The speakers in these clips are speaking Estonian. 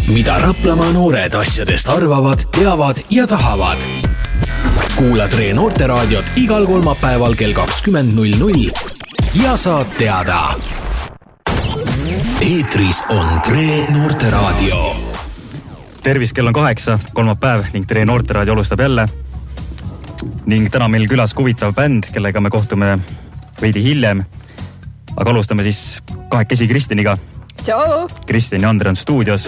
mida Raplamaa noored asjadest arvavad, teavad ja tahavad. Kuula Tre Noorteraadiot igal kolmapäeval kell 20.00 ja saad teada. Eetris on Tre Noorteraadio. Tervis, kell on 8, kolmapäev ning Tre Noorteraadio alustab jälle. Ning täna meil külas huvitav bänd, kellega me kohtume veidi hiljem. Aga alustame siis kahekesi Kristiniga. Tšau! Kristin ja Andre on stuudios.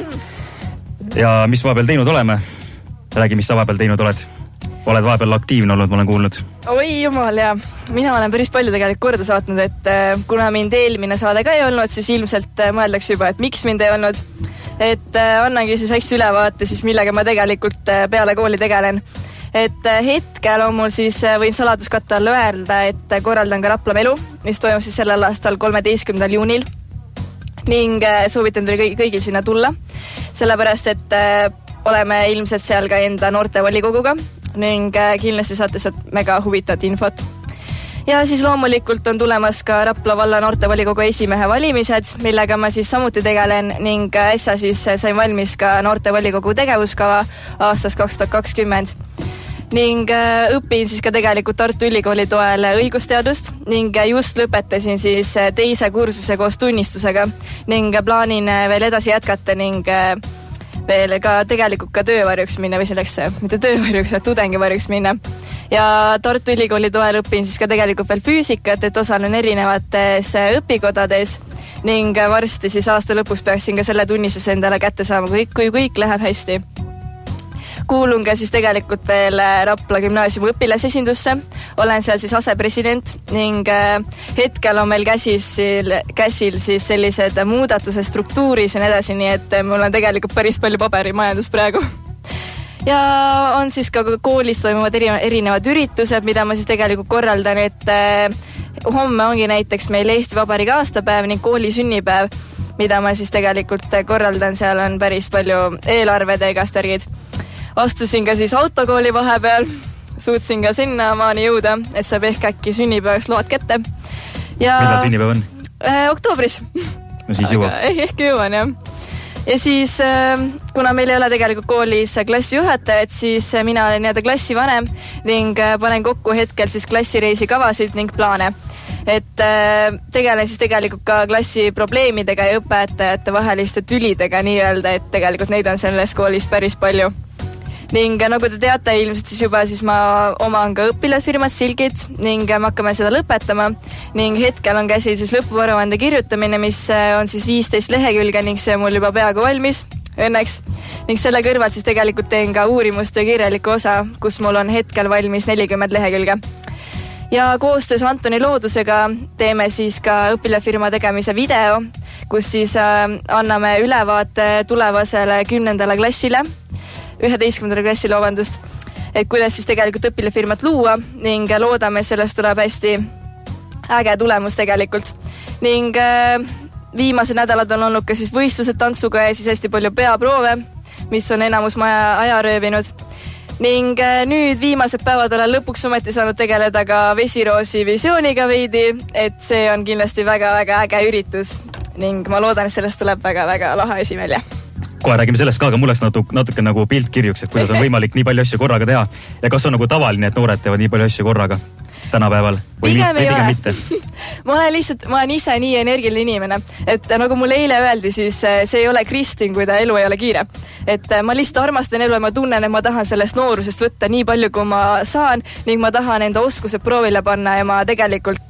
Ja mis vahepeal teinud oleme? Räägi, mis sa vahepeal teinud oled? Oled vahepeal aktiivne olnud, ma olen kuulnud. Oi jumal, ja mina olen päris palju tegelikult korda saatnud, et kuna mind eelmine saade ka ei olnud, siis ilmselt mõeldaks juba, et miks mind ei olnud. Et annangi siis hästi ülevaate, siis millega ma tegelikult peale kooli tegelen. Et hetkel on mul siis, võin saladuskatte all öelda, et korraldan ka Rapla Melu, mis toimub siis sellel aastal 13. juunil. Ning soovitan teile kõigil sinna tulla, sellepärast, et oleme ilmselt seal ka enda noortevolikoguga ning kindlasti saate sealt mega huvitavat infot. Ja siis loomulikult on tulemas ka Rapla valla noortevolikogu esimehe valimised, millega ma siis samuti tegelen ning äsja siis sain valmis ka noortevolikogu tegevuskava aastast 2020. Ning õpin siis ka tegelikult Tartu Ülikooli toel õigusteadust ning just lõpetasin siis teise kursuse koos tunnistusega ning plaanin veel edasi jätkata ning veel ka tegelikult ka töövarjuks minna või selleks, mitte töövarjuks, vaid tudengivarjuks minna. Ja Tartu Ülikooli toel õpin siis ka tegelikult veel füüsikat, et osalen erinevates õpikodades ning varsti siis aasta lõpus peaksin ka selle tunnistuse endale kätte saama, kui kõik läheb hästi. Kuulun ka siis tegelikult veel Rapla gümnaasiumi õpilasesindusse. Olen seal siis asepresident ning hetkel on meil käsil siis sellised muudatuse struktuuris ja nii edasi, nii et mul on tegelikult päris palju paberimajandus praegu. Ja on siis ka koolis toimuvad erinevad üritused, mida ma siis tegelikult korraldan, et homme ongi näiteks meil Eesti Vabariigi aastapäev ning kooli sünnipäev, mida ma siis tegelikult korraldan, seal on päris palju eelarved ja igastärgid. Astusin ka siis autokooli vahepeal, suutsin ka sinna maani jõuda, et saab ehk äkki sünnipäevaks load kätte. Ja millal sünnipäev on? Oktoobris. No siis jõuab. Ehk jõuan, jah. Ja siis, kuna meil ei ole tegelikult koolis klassijuhatajad, siis mina olen nii-öelda klassivanem ning panen kokku hetkel siis klassireisi kavasid ning plaane. Et tegelen siis tegelikult ka klassi probleemidega ja õpetajate vaheliste tülidega nii-öelda, et tegelikult neid on selles koolis päris palju. Ning nagu te teate ilmselt siis juba, siis ma oman ka õpilasfirmat Silgid ning me hakkame seda lõpetama ning hetkel on käsil siis lõpuaruande kirjutamine, mis on siis 15 lehekülge ning see on mul juba peaaegu valmis, õnneks. Ning selle kõrvalt siis tegelikult teen ka uurimuste kirjaliku osa, kus mul on hetkel valmis 40 lehekülge. Ja koostöös Antoni Loodusega teeme siis ka õpilafirma tegemise video, kus siis anname ülevaate tulevasele 10. klassile, 11. klassile, et kuidas siis tegelikult õpilafirmat luua ning loodame, sellest tuleb hästi äge tulemus tegelikult. Ning viimased nädalad on olnud ka siis võistlused tantsuga ja siis hästi palju peaproove, mis on enamus maja aja röövinud. Ning nüüd viimased päevad olen lõpuks ometi saanud tegeleda ka Vesiroosi visiooniga veidi, et see on kindlasti väga-väga äge üritus ning ma loodan, et sellest tuleb väga-väga lahe asi välja. Kohe räägime sellest ka, aga mul oleks natuke nagu pilt kirjuks, et kuidas on võimalik nii palju asju korraga teha ja kas on nagu tavaline, et noored teevad nii palju asju korraga tänapäeval või pigem mitte? ma olen ise nii energiline inimene, et nagu mulle eile öeldi, siis see ei ole Kristin, kui ta elu ei ole kiire. Et ma lihtsalt armastan elu ja ma tunnen, et ma tahan sellest noorusest võtta nii palju, kui ma saan ning ma tahan enda oskused proovile panna ja ma tegelikult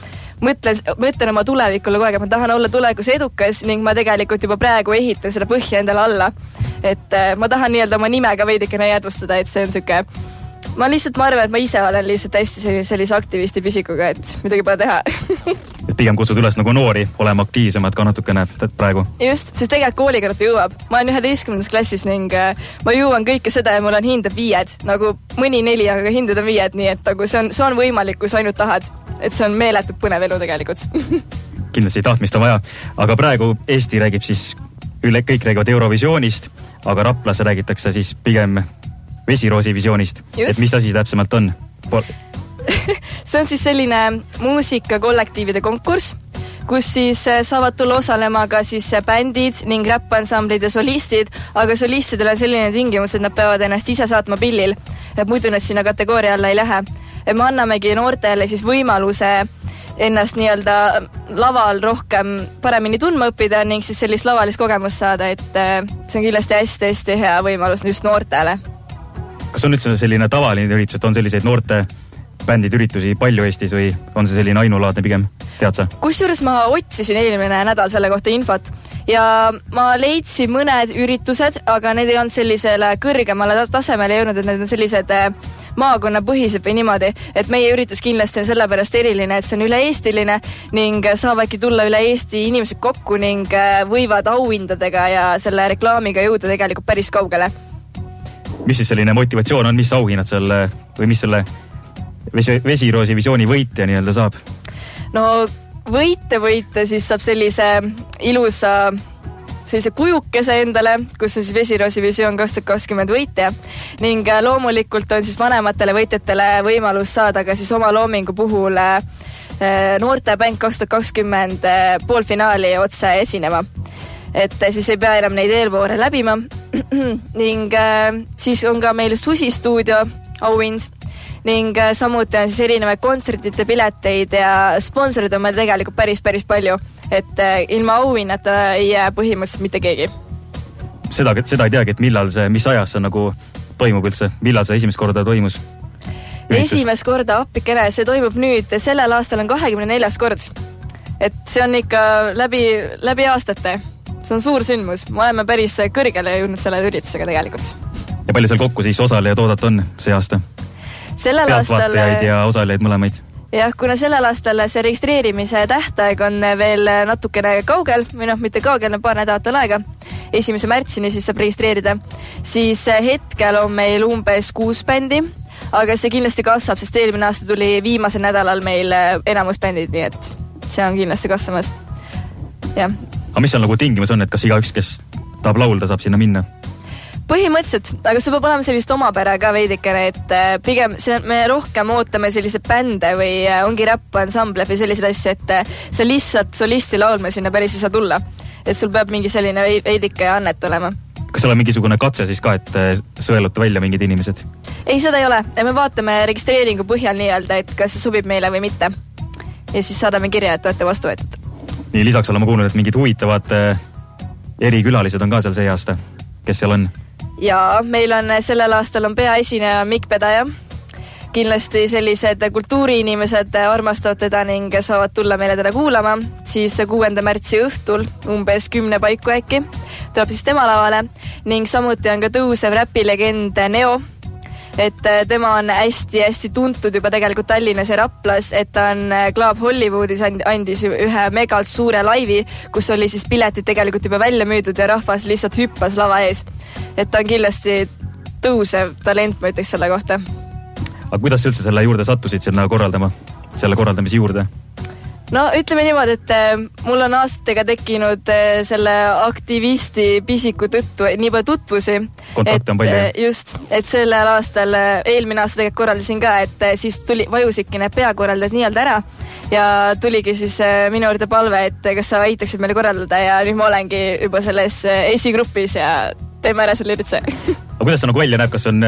mõtlen oma tulevikule kogu aeg, et ma tahan olla tulevikus edukas ning ma tegelikult juba praegu ehitan selle põhja endale alla. Et ma tahan nii-öelda oma nimega veidikene jäädvustada, et see on süke. Ma arvan, et ma ise olen lihtsalt hästi sellise aktivisti pisikuga, et midagi pole teha. Et pigem kutsud üles nagu noori olema aktiivsemad ka natukene praegu. Just, sest tegelikult koolikartu jõuab. Ma olen 11. klassis ning ma jõuan kõike seda ja mul on hinded 5. Nagu mõni 4, aga hinded on 5, nii et nagu see on võimalik, kui sa ainult tahad. Et see on meeletult põnev elu tegelikult. Kindlasti tahtmist on vaja. Aga praegu Eesti räägib siis kõik räägivad Eurovisioonist, aga Raplas räägitakse siis pigem Vesiroosi visioonist. Just. Et mis asi täpsemalt on? See on siis selline muusikakollektiivide konkurss, kus siis saavad tulla osalema ka siis bändid ning räppansamblid ja solistid, aga solistidel on selline tingimus, et nad peavad ennast ise saatma pillil, et muidu nad sinna kategooria alla ei lähe. Et me annamegi noortele siis võimaluse ennast nii-öelda laval rohkem paremini tundma õppida ning siis sellist lavalist kogemust saada, et see on kindlasti hästi-hästi hea võimalus just noortele. Kas on üldse selline tavaline üritus, et on selliseid noorte bändid üritusi palju Eestis või on see selline ainulaadne pigem, tead sa? Kusjuures ma otsisin eelmine nädal selle kohta infot ja ma leidsin mõned üritused, aga need ei olnud sellisele kõrgemale tasemele jõudnud, et need on sellised maakonnapõhised või niimoodi, et meie üritus kindlasti on sellepärast eriline, et see on üle-eestiline ning saavadki tulla üle Eesti inimesed kokku ning võivad auhindadega ja selle reklaamiga jõuda tegelikult päris kaugele. Mis siis selline motivatsioon on, mis auhinnad selle või mis selle Vesiroosi visiooni võitja nii-öelda saab? No võite siis saab sellise ilusa sellise kujukese endale, kus on siis Vesiroosi visioon 2020 võitja ning loomulikult on siis vanematele võitjatele võimalus saada ka siis oma loomingu puhul noortebänd 2020 poolfinaali otse esinema. Et siis ei pea enam neid eelvoore läbima ning siis on ka meil Susistuudio auhind ning samuti on siis erinevaid kontsertide pileteid ja sponsorid on meil tegelikult päris palju, et ilma auhinnata ei jää põhimõtteliselt mitte keegi. Seda ei teagi, et millal see, mis ajas see nagu toimub üldse, millal see esimest korda toimus? Esimest korda appikene, see toimub nüüd, sellel aastal on 24. kord, et see on ikka läbi aastate, see on suur sündmus, me oleme päris kõrgele jõudnud selle üritusega tegelikult. Ja palju seal kokku siis osaleja toodat on see aasta? Pealtvaatajaid ja osalejaid mõlemaid. Jah, kuna sellel aastal see registreerimise tähtaeg on veel natukene kaugel, või mitte kaugel, paar nädalat on aega, 1. märtsini siis saab registreerida, siis hetkel on meil umbes 6 bändi, aga see kindlasti kasvab, sest eelmine aasta tuli viimasel nädalal meil enamus bändid, nii et see on kindlasti kasvamas. Ja. Aga mis on nagu tingimus on, et kas igaüks, kes tahab laulda, saab sinna minna? Põhimõtteliselt, aga see peab olema sellist omapära ka veidikene, et pigem me rohkem ootame sellise bände või ongi räppansamble või selliseid asju, et sa lihtsalt solisti laulma sinna päris ei saa tulla. Et sul peab mingi selline veidike annet olema. Kas seal on mingisugune katse siis ka, et sõelute välja mingid inimesed? Ei, seda ei ole. Me vaatame registreeringu põhjal nii-öelda, et kas see sobib meile või mitte. Ja siis saadame kirja, et olete vastu võetud. Nii, lisaks oleme kuulnud, et mingid huvitavad erikülalised on ka seal see aasta. Kes seal on? Ja meil on sellel aastal on peaesineja Mikk Pedaja. Kindlasti sellised kultuuriinimesed armastavad teda ning saavad tulla meile teda kuulama. Siis 6. märtsi õhtul umbes 10 paiku äkki tuleb siis tema lavale ning samuti on ka tõusev räpilegend Neo. Et tema on hästi tuntud juba tegelikult Tallinnas ja Raplas, et ta on Club Hollywoodis andis ühe megalt suure laivi, kus oli siis piletid tegelikult juba välja müüdud ja rahvas lihtsalt hüppas lava ees. Et ta on kindlasti tõusev talent, ma ütleks selle kohta. Aga kuidas üldse selle juurde sattusid selle korraldamise juurde? No ütleme niimoodi, et mul on aastatega tekkinud selle aktivisti pisiku tõttu nii palju tutvusi. Kontakte on palju. Just, et sellel aastal, eelmine aasta tegelikult korraldasin ka, et siis vajusidki need peakorraldajad nii-öelda ära ja tuligi siis minu juurde palve, et kas sa aitaksid meile korraldada ja nüüd ma olengi juba selles esigrupis ja teeme ära selle ürituse. Aga kuidas see nagu välja näeb, kas on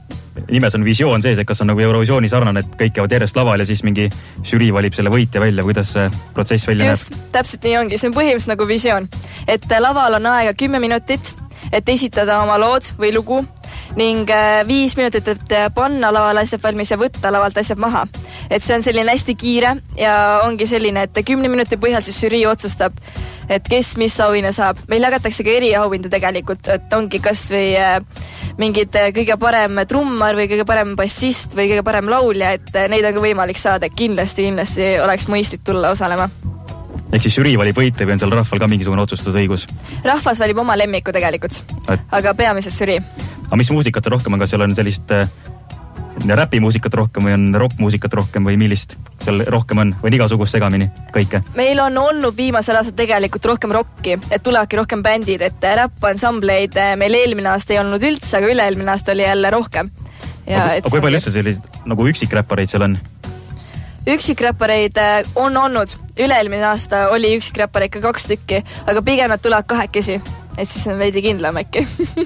nimes on visioon sees, et kas on nagu Eurovisiooni sarnane, et kõik käivad järjest laval ja siis mingi žürii valib selle võitja välja, kuidas see protsess välja näeb? Just, täpselt nii ongi, see on põhimõtteliselt nagu visioon, et laval on aega 10 minutit, et esitada oma lood või lugu ning 5 minutit, et panna laval asjad valmis ja võtta lavalt asjad maha. Et see on selline hästi kiire ja ongi selline, et 10 minuti põhjal siis žürii otsustab, et kes mis auhinna saab. Meil jagatakse ka eriauhindu tegelikult, et ongi kas või mingid kõige parem trummar või kõige parem bassist või kõige parem laulja, et neid on ka võimalik saada. Kindlasti oleks mõistlik tulla osalema. Ehk siis žürii valib võite või on seal rahval ka mingisugune otsustusõigus? Rahvas valib oma lemmiku tegelikult, aga peamiselt žürii. Aga mis muusikat rohkem on, kas seal on sellist räpimuusikat rohkem või on rockmuusikat rohkem või millist seal rohkem on või igasugust segamini kõike? Meil on olnud viimasel aastal tegelikult rohkem rocki, et tulevadki rohkem bändid, et räppansambleid meil eelmine aasta ei olnud üldse, aga üle-eelmine aasta oli jälle rohkem. Aga kui palju üldse sellised nagu üksikräppareid seal on? Üksikräppareid on olnud, üle-eelmine aasta oli üksikräppareid ka 2 tükki, aga pigem nad tulevad 2, et siis on veidi kindlam äkki.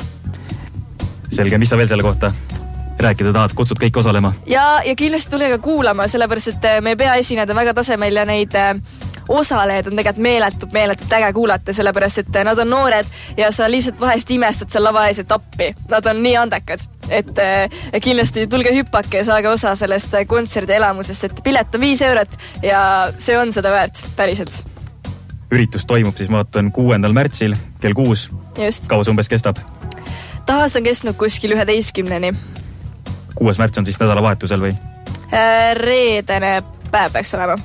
Selge, mis sa veel selle kohta rääkida tahad, kutsud kõik osalema? Ja kindlasti tule ka kuulama, sellepärast et me ei pea esineda väga tasemel ja neid osalejad on tegelikult meeletult äge kuulata, sellepärast et nad on noored ja sa lihtsalt vahest imestad seal lava ees, et appi. Nad on nii andekad, et kindlasti tulge hüppake ja saage osa sellest kontserdi elamusest, et pilet on 5 eurot ja see on seda väärt, päriselt. Üritus toimub siis, ma vaatan, 6. märtsil kell 6. Just. Kaua see umbes kestab? Tahast on kestnud kuskil 11-ni. 6. märts on siis nädalavahetusel või? Reedene päev peaks olema.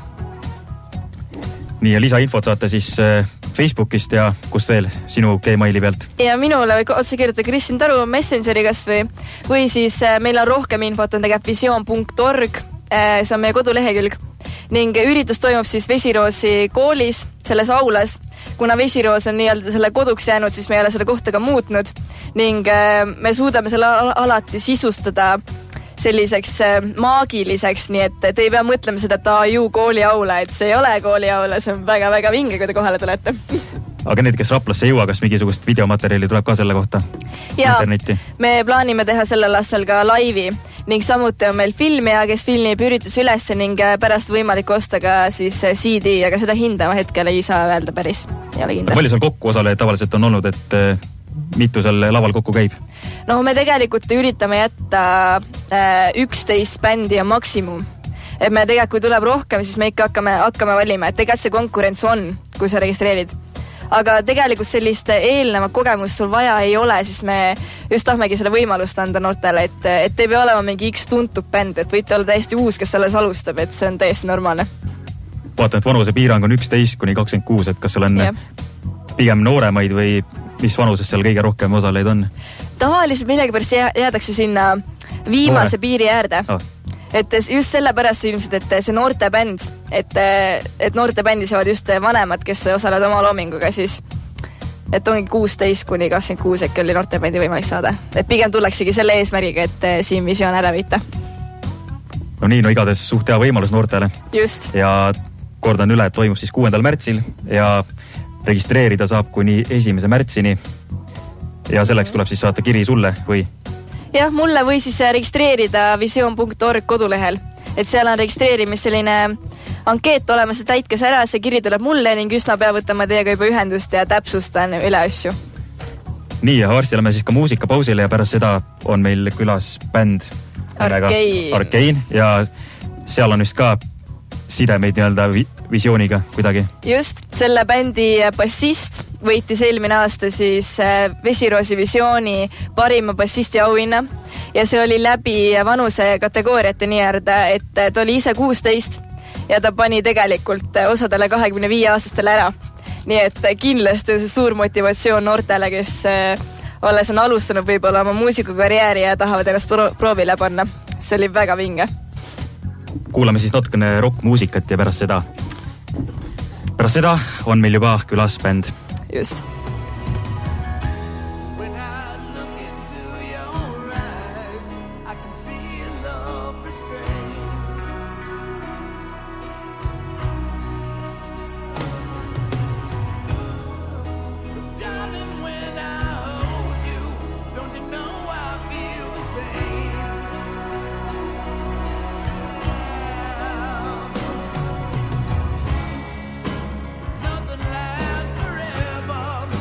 Nii, ja lisainfot saate siis Facebookist ja kust veel sinu Gmaili pealt? Ja minule või otse kirjutada Kristin Taru Messengeri kas või siis meil on rohkem infot, on tegelikult visioon.org, see on meie kodulehekülg ning üritus toimub siis Vesiroosi koolis, selles aulas. Kuna Vesiroos on nii-öelda selle koduks jäänud, siis me ei ole selle kohta ka muutnud ning me suudame selle alati sisustada selliseks maagiliseks, nii et te ei pea mõtlema seda, et kooli aula, et see ei ole kooli aula, see on väga-väga vinge, kui te kohale tulete. Aga need, kes Raplasse ei jõua, kas mingisugust videomaterjali tuleb ka selle kohta? Ja, me plaanime teha sellel aastal ka laivi ning samuti on meil filmija, kes filmib üritus üles ning pärast võimalik osta ka siis CD, aga seda hinda hetkel ei saa öelda päris. Ei ole kindel. Palju seal kokku osalejaid tavaliselt on olnud, et mitu seal laval kokku käib? No me tegelikult üritame jätta 11 bändi ja maksimum. Et me tegelikult, kui tuleb rohkem, siis me ikka hakkame valima, et tegelikult see konkurents on, kui sa registreerid. Aga tegelikult sellist eelnevat kogemust sul vaja ei ole, siis me just tahmegi selle võimalust anda noortele, et ei pea olema mingi X tuntud bänd, et võite olla täiesti uus, kes selles alustab, et see on täiesti normaalne. Vaatan, et vanuse piirang on 11-26, et kas sul on pigem nooremaid või mis vanuses seal kõige rohkem osaleid on? Tavaliselt millegipärast jäädakse sinna viimase piiri äärde. Et just sellepärast ilmselt, et see noorte bänd, et noorte bändi saavad just vanemad, kes osalevad oma loominguga, siis et ongi 16-26 äkki oli noorte bändi võimalik saada. Et pigem tuleksigi selle eesmärgiga, et siin visioon ära viita. No nii, no igades suht hea võimalus noortele. Just. Ja kordan üle, et toimub siis 6. märtsil ja registreerida saab kuni 1. märtsini ja selleks tuleb siis saata kiri sulle või? Jah, mulle või siis registreerida visioon.org kodulehel, et seal on registreerimis selline ankeet olemas, et täitke see ära, see kiri tuleb mulle ning üsna pea võtama teiega juba ühendust ja täpsustan üle asju. Nii, ja varsti oleme siis ka muusikapausile ja pärast seda on meil külas bänd Arkein ja seal on vist ka sidemeid nii-öelda visiooniga kuidagi. Just, selle bändi bassist võitis eelmine aasta siis Vesiroosi visiooni parima bassisti auhinna ja see oli läbi vanuse kategooriate nii-öelda, et ta oli ise 16 ja ta pani tegelikult osadele 25-aastastele ära. Nii et kindlasti on see suur motivatsioon noortele, kes olles on alustanud võib-olla oma muusikukarjääri ja tahavad ennast proovile panna. See oli väga vinge. Kuulame siis natukene rockmuusikat ja pärast seda on meil juba külas bänd. Just. Nothing lasts forever.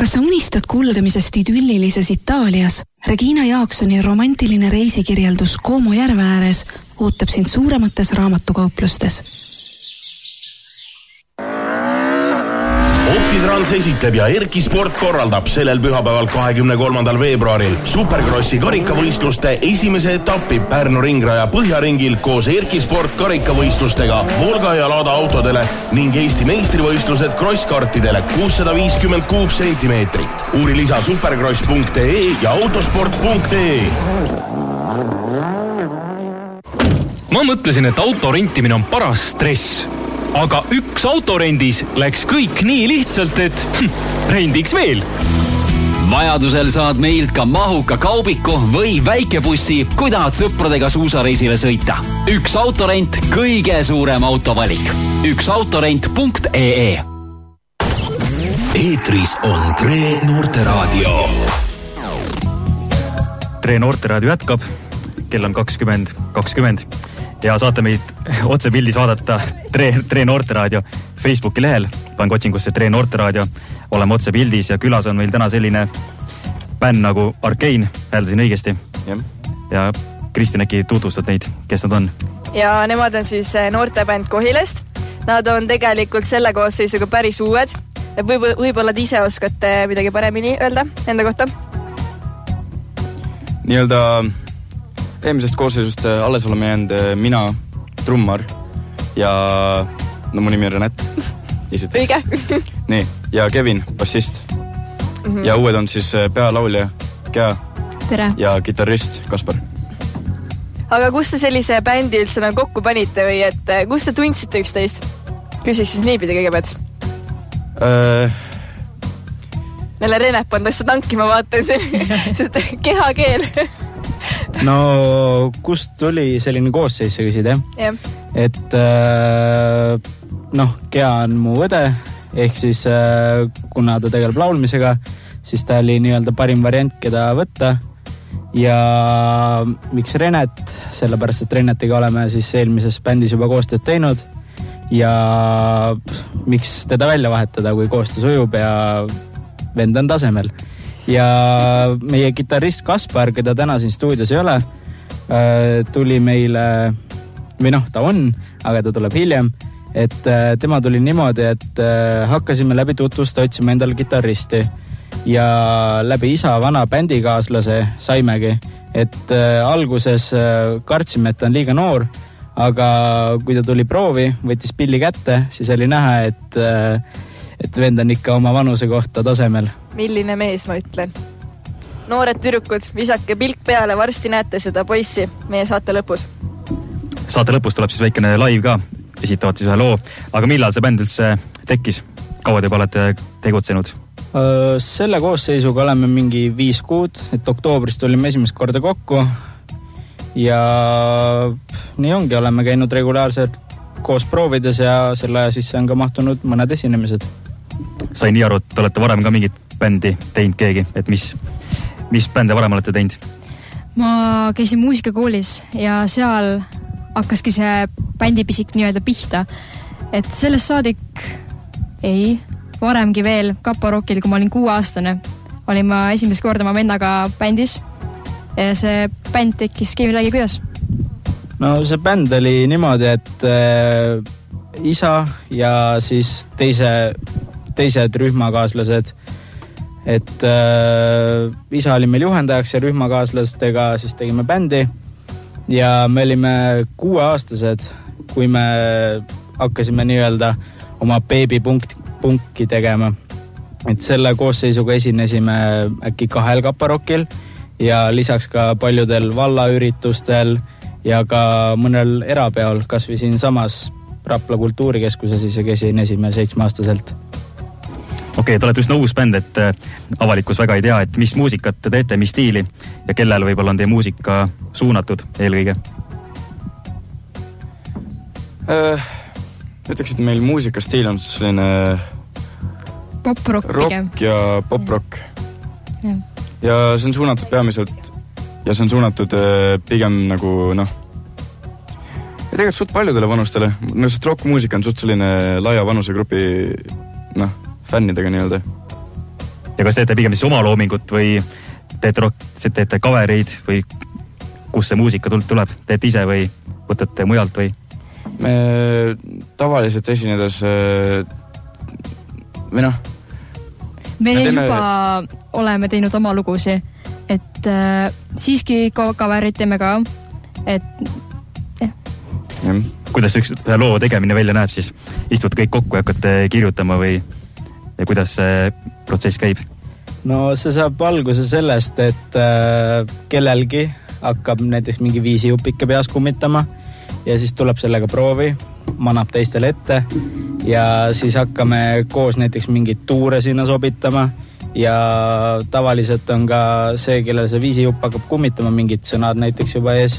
Kas sa unistad kulgemisest idüllilises Itaalias? Regina Jaaksoni romantiline reisikirjeldus Como järve ääres ootab sind suuremates raamatukauplustes. Optitrans esitleb ja Erki Sport korraldab sellel pühapäeval 23. veebruaril Superkrossi karikavõistluste esimese etappi Pärnu ringraja Põhjaringil koos Erki Sport karikavõistlustega Volga ja Lada autodele ning Eesti meistrivõistlused krosskartidele 650 kuupsentimeetrit. Uuri lisa superkross.ee ja autosport.ee. Ma mõtlesin, et auto rentimine on paras stress. Aga üks autorendis läks kõik nii lihtsalt, et rendiks veel. Vajadusel saad meilt ka mahuka kaubiku või väikebussi, kui tahad sõpradega suusareisile sõita. Üks autorent, kõige suurem autovalik. Üksautorent.ee. Eetris on Tre Noorteraadio. Tre Noorteraadio jätkab. Kell on 20:20. Ja saate meid otse pildis vaadata Tre Noorteraadio Facebooki lehel. Pange otsingusse Tre Noorteraadio. Oleme otse pildis ja külas on meil täna selline bänd nagu Arcane. Hääldasin õigesti. Ja Kristin, äkki tutvustad neid, kes nad on? Ja nemad on siis noortebänd Kohilest. Nad on tegelikult selle koosseisuga päris uued. Võib-olla te ise oskate midagi paremini öelda enda kohta? Nii-öelda eelmisest koosseisust alles oleme jäänud mina, trummar ja mu nimi on Renat. Õige. Nii, ja Kevin, bassist. Ja uued on siis pealaulja Kea. Tere. Ja kitarrist Kaspar. Aga kus te sellise bändi üldse kokku panite või et kus te tundsite üksteist? Küsiks siis niipidi kõigepealt. Neile Renat on tõesti tanki, ma vaatan see kehakeel. No, kust tuli selline koosseis, sa küsid, jah? Et Kea on mu õde, ehk siis kuna ta tegeleb laulmisega, siis ta oli nii-öelda parim variant, keda võtta. Ja miks Renat? Sellepärast, et Renatiga oleme siis eelmises bändis juba koostööd teinud. Ja miks teda välja vahetada, kui koostöö sujub ja vend on tasemel. Ja meie kitarrist Kaspar, keda täna siin stuudios ei ole, tuli meile, või ta on, aga ta tuleb hiljem, et tema tuli niimoodi, et hakkasime läbi tutvust, otsime endale kitarristi ja läbi isa vana bändikaaslase saimegi, et alguses kartsime, et ta on liiga noor, aga kui ta tuli proovi, võttis pilli kätte, siis oli näha, et vend on ikka oma vanuse kohta tasemel. Milline mees, ma ütlen. Noored tüdrukud, visake pilk peale, varsti näete seda poissi meie saate lõpus. Saate lõpus tuleb siis väikene live ka, esitavad siis ühe loo. Aga millal see bänd üldse tekkis? Kaua te olete tegutsenud? Selle koosseisuga oleme mingi 5 kuud, et oktoobris tulime esimest korda kokku ja nii ongi, oleme käinud regulaarselt koos proovides ja selle aja sisse on ka mahtunud mõned esinemised. Sain nii aru, et olete varem ka mingit bändi teinud keegi, et mis bände varem olete teinud? Ma käisin muusikakoolis ja seal hakkaski see bändipisik nii-öelda pihta. Et sellest saadik varemgi veel Kaparokil, kui ma olin 6-aastane, olin ma esimest korda oma vennaga bändis ja see bänd tekkiski midagi kuidas? No see bänd oli niimoodi, et isa ja siis teised rühmakaaslased, et isa oli meil juhendajaks ja rühmakaaslastega siis tegime bändi ja me olime 6-aastased, kui me hakkasime nii-öelda oma beebipunkki tegema. Et selle koosseisuga esinesime äkki 2 Kaparokil ja lisaks ka paljudel vallaüritustel ja ka mõnel erapeol, kas või siin samas Rapla kultuurikeskuses isegi esinesime 7-aastaselt. Okei, te olete üsna uus bänd, et avalikkus väga ei tea, et mis muusikat te teete, mis stiili ja kellel võib-olla on teie muusika suunatud eelkõige? Ütleks, et meil muusikastiil on selline pop-rock pigem. Rock ja pop-rock. Ja see on suunatud peamiselt ja see on suunatud pigem nagu ja tegelikult suht paljudele vanustele. Sest rock-muusika on suht selline laia vanusegrupi fännidega nii-öelda. Ja kas teete pigem siis oma loomingut või teete covereid või kus see muusika tuleb? Teete ise või võtate mujalt või? Me tavaliselt esinedes või noh. Me juba oleme teinud oma lugusi, et siiski coverid teeme ka, et jah. Kuidas ühe loo tegemine välja näeb siis? Istud kõik kokku ja hakkate kirjutama või ja kuidas see protsess käib? No see saab alguse sellest, et kellelgi hakkab näiteks mingi viisijupike peas kummitama ja siis tuleb sellega proovi, manab teistele ette ja siis hakkame koos näiteks mingit tuure sinna sobitama ja tavaliselt on ka see, kellel see viisijupp hakkab kummitama, mingid sõnad näiteks juba ees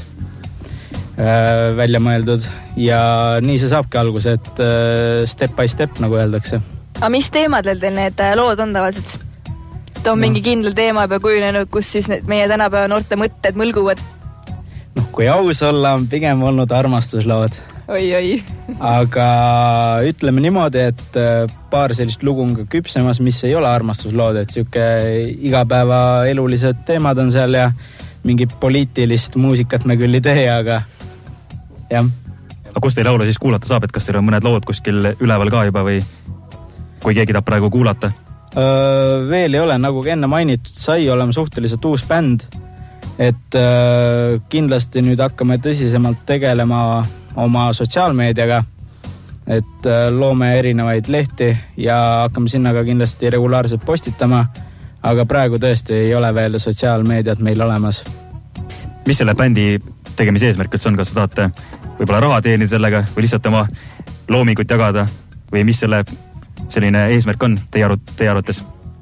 välja mõeldud ja nii see saabki alguse, et step by step, nagu öeldakse. Aga mis teemadel teil need lood on tavaliselt? On mingi kindel teema juba kujunenud, kus siis meie tänapäeva noorte mõtted mõlguvad? Kui aus olla, on pigem olnud armastuslood. Oi. Aga ütleme niimoodi, et paar sellist lugu on ka küpsemas, mis ei ole armastuslood, et siuke igapäeva elulised teemad on seal ja mingi poliitilist muusikat me küll ei tee, aga jah. Aga kus teil laulu siis kuulata saab, et kas teil on mõned lood kuskil üleval ka juba või kui keegi tahab praegu kuulata? Veel ei ole, nagu enne mainitud sai, oleme suhteliselt uus bänd, et kindlasti nüüd hakkame tõsisemalt tegelema oma sotsiaalmeediaga, et loome erinevaid lehti ja hakkame sinna ka kindlasti regulaarselt postitama, aga praegu tõesti ei ole veel sotsiaalmeediat meil olemas. Mis selle bändi tegemise eesmärk üldse on, kas sa tahate võib-olla raha teenida sellega või lihtsalt oma loomingut jagada või mis selle selline eesmärk on teie arvates?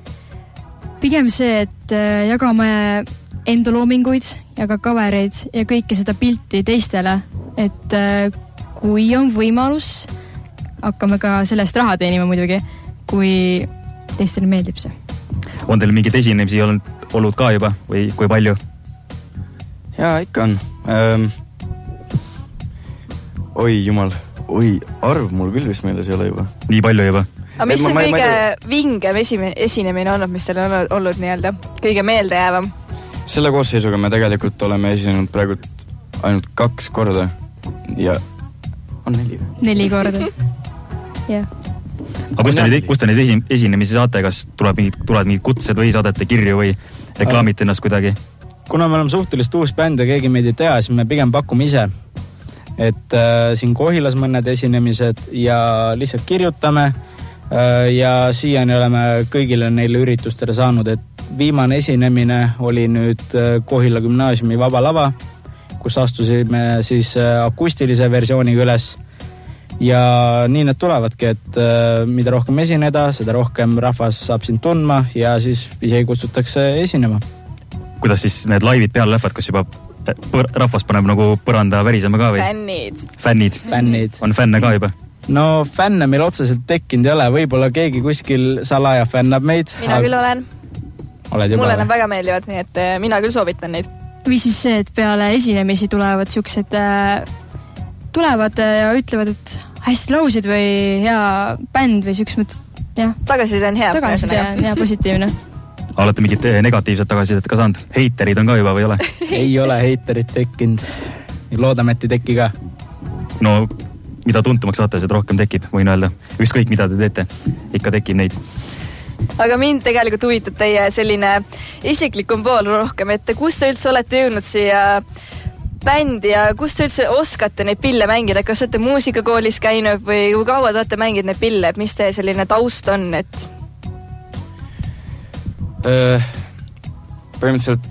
Pigem see, et jagame enda loominguid ja ka covereid ja kõike seda pilti teistele, et kui on võimalus, hakkame ka sellest raha teenima muidugi, kui teistele meeldib see. On teil mingid esinemisi olnud ka juba või kui palju? Jaa, ikka on. Oi jumal, arv mul küll vist meeles ei ole juba. Nii palju juba? Aga mis on kõige vingem esinemine olnud, mis teil on olnud nii-öelda kõige meeldejäävam? Selle koosseisuga me tegelikult oleme esinenud praegu ainult 2 korda ja on 4. 4 korda, jah. Aga kust te neid esinemisi saate, kas tulevad mingid kutsed või saadete kirju või reklaamite ennast kuidagi? Kuna me oleme suhteliselt uus bänd ja keegi meid ei tea, siis me pigem pakume ise, et siin Kohilas mõned esinemised ja lihtsalt kirjutame ja siiani oleme kõigile neile üritustele saanud, et viimane esinemine oli nüüd Kohila gümnaasiumi Vaba Lava, kus astusime siis akustilise versiooniga üles ja nii need tulevadki, et mida rohkem esineda, seda rohkem rahvas saab sind tundma ja siis isegi kutsutakse esinema. Kuidas siis need laivid peale lähevad, kas juba rahvas paneb nagu põranda värisema ka või? Fännid. On fänne ka juba? No fänne meil otseselt tekkinud ei ole, võib-olla keegi kuskil salaja fännab meid. Mina küll olen. Mulle nad väga meeldivad, nii et mina küll soovitan neid. Või siis see, et peale esinemisi tulevad siuksed, tulevad ja ütlevad, et hästi laulsid või hea bänd või siuks mõttes, jah. Tagasiside on hea. Tagasiside on hea positiivne. Olete mingit negatiivset tagasisidet ka saanud? Heiterid on ka juba või ei ole? Ei ole heiterid tekkinud. Loodame, et ei teki ka. No mida tuntumaks saate, seda rohkem tekib, võin öelda. Ükskõik mida te teete, ikka tekib neid. Aga mind tegelikult huvitab teie selline isiklikum pool rohkem, et kus te üldse olete jõudnud siia bändi ja kus te üldse oskate neid pille mängida, kas olete muusikakoolis käinud või kui kaua te olete mänginud neid pille, et mis teie selline taust on, et põhimõtteliselt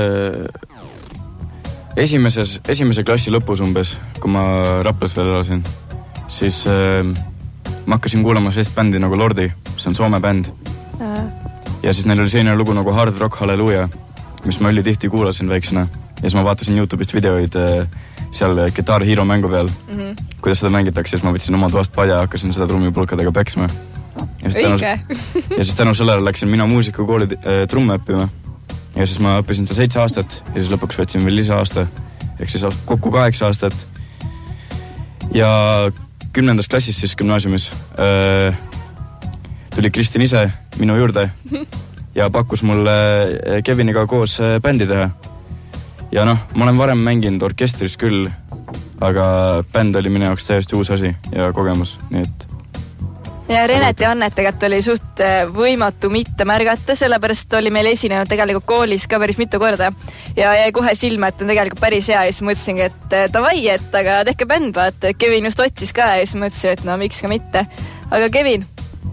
esimese klassi lõpus umbes, kui ma Raplas veel elasin, siis ma hakkasin kuulama sellist bändi nagu Lordi, see on Soome bänd. Ja siis neil oli selline lugu nagu Hard Rock Halleluja, mis ma tihti kuulasin väiksena. Ja siis ma vaatasin YouTube'ist videoid seal Guitar Hero mängu peal, kuidas seda mängitakse, siis ma võtsin oma toast padja ja hakkasin seda trummipulkadega peksma. Ja siis tänu sellele läksin mina muusikakooli trumme õppima. Ja siis ma õppisin seal 7 aastat ja siis lõpuks võtsin veel lisaaasta, ehk siis kokku 8 aastat. Ja 10. klassis siis gümnaasiumis tuli Kristin ise minu juurde ja pakkus mulle Keviniga koos bändi teha. Ja noh, ma olen varem mänginud orkestris küll, aga bänd oli minu jaoks täiesti uus asi ja kogemus, nii et ja Renet ja Annet tegelikult oli suht võimatu mitte märgata, sellepärast oli meil esinenud tegelikult koolis ka päris mitu korda ja jäi kohe silma, et on tegelikult päris hea ja siis mõtlesingi, et davai, et aga tehke bänd, vaata, et Kevin just otsis ka ja siis mõtlesin, et no miks ka mitte. Aga Kevin?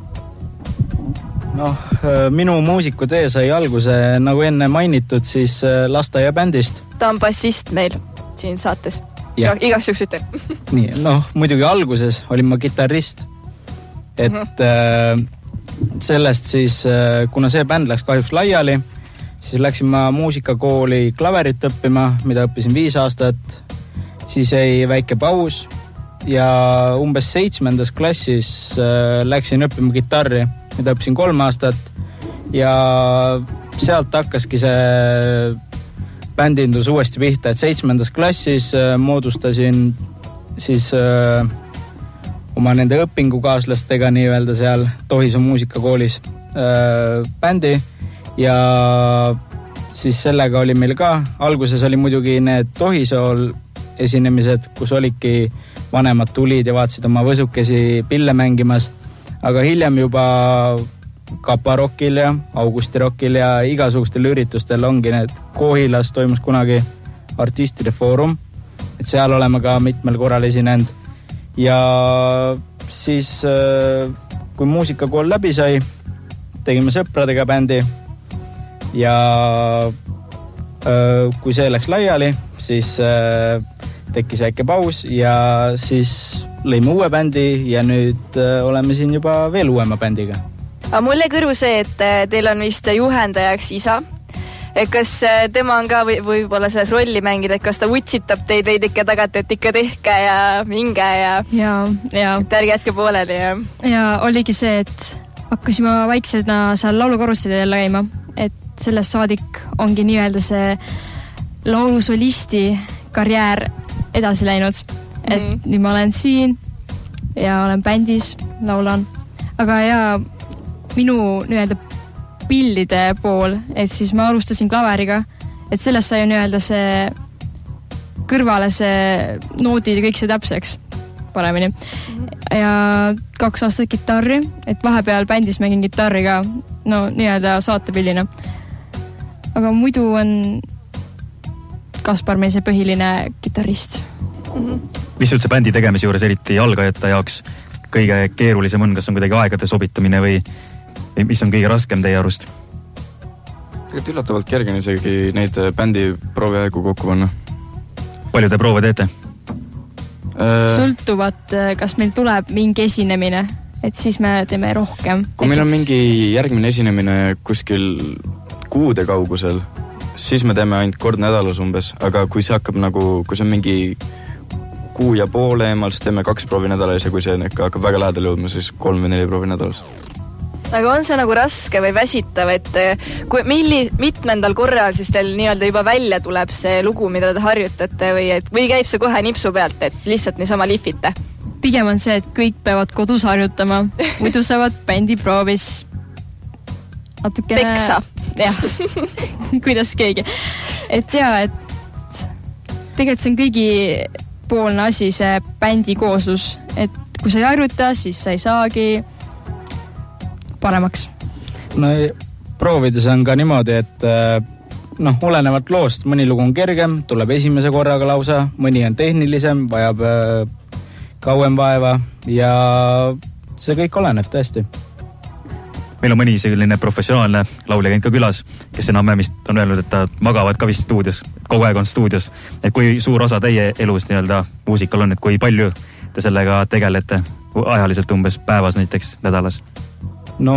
Noh, minu muusikutee sai alguse, nagu enne mainitud, siis lasteaiabändist. Ta on bassist meil siin saates. Igaks juks ütlen. Nii, noh, muidugi alguses olin ma kitarrist. Et sellest siis, kuna see bänd läks kahjuks laiali, siis läksin ma muusikakooli klaverit õppima, mida õppisin 5 aastat, siis jäi väike paus ja umbes 7. klassis läksin õppima kitarri, mida õppisin 3 aastat ja sealt hakkaski see bändindus uuesti pihta, et 7. klassis moodustasin siis oma nende õpingukaaslastega nii-öelda seal Tohisu muusikakoolis bändi ja siis sellega oli meil ka, alguses oli muidugi need Tohisool esinemised, kus olidki vanemad tulid ja vaatasid oma võsukesi pille mängimas, aga hiljem juba Kaparokil ja Augustirokil ja igasugustel üritustel ongi need Kohilas toimus kunagi artistide foorum, et seal oleme ka mitmel korral esinenud. Ja siis, kui muusikakool läbi sai, tegime sõpradega bändi ja kui see läks laiali, siis tekkis väike paus ja siis lõime uue bändi ja nüüd oleme siin juba veel uuema bändiga. Aga mulle kõrvu see, et teil on vist juhendajaks isa. Et kas tema on ka võib-olla selles rolli mängida, et kas ta utsitab teid veidike tagant, et ikka tehke ja minge ja ärge jätke pooleli. Ja oligi see, et hakkasime vaiksena seal laulukorrustidel jälle käima, et sellest saadik ongi nii-öelda see laulusolisti karjäär edasi läinud. Et nüüd ma olen siin ja olen bändis, laulan. Aga ja minu nii-öelda pillide pool, et siis ma alustasin klaveriga, et sellest sai nii-öelda see kõrvale see noodid ja kõik see täpseks paremini. Ja 2 aastat kitarri, et vahepeal bändis mängin kitarri ka, no nii-öelda saatepillina. Aga muidu on Kaspar meil see põhiline kitarrist. Mis üldse bändi tegemise juures eriti algajate jaoks kõige keerulisem on, kas on kuidagi aegade sobitamine või mis on kõige raskem teie arust? Tegelikult üllatavalt kergen isegi neid bändi proovi aegu kokku panna. Palju te proove teete? Sõltuvad, kas meil tuleb mingi esinemine, et siis me teeme rohkem. Kui meil on mingi järgmine esinemine kuskil kuude kaugusel, siis me teeme ainult kord nädalas umbes, aga kui see hakkab nagu, kui see on mingi 6 ja poole eemal, siis teeme 2 proovi nädalas ja kui see hakkab väga lähedal jõudma, siis 3 või 4 proovi nädalas. Aga on see nagu raske või väsitav, et mitmendal korral siis teil nii-öelda juba välja tuleb see lugu, mida te harjutate või käib see kohe nipsu pealt, et lihtsalt niisama lihvite? Pigem on see, et kõik peavad kodus harjutama, muidu saavad bändi proovis natukene... Peksa. Jah, kuidas keegi. Et et tegelikult see on kõigi poolne asi, see bändi kooslus, et kui sa ei harjuta, siis sa ei saagi paremaks. No proovides on ka niimoodi, et olenevalt loost, mõni lugu on kergem, tuleb esimese korraga lausa, mõni on tehnilisem, vajab kauem vaeva ja see kõik oleneb tõesti. Meil on mõni selline professionaalne laulja käinud ka külas, kes enam-vähemist on öelnud, et ta magavad ka vist stuudios, kogu aeg on stuudios. Et kui suur osa teie elust nii-öelda muusikal on, et kui palju te sellega tegelete ajaliselt umbes päevas näiteks nädalas? No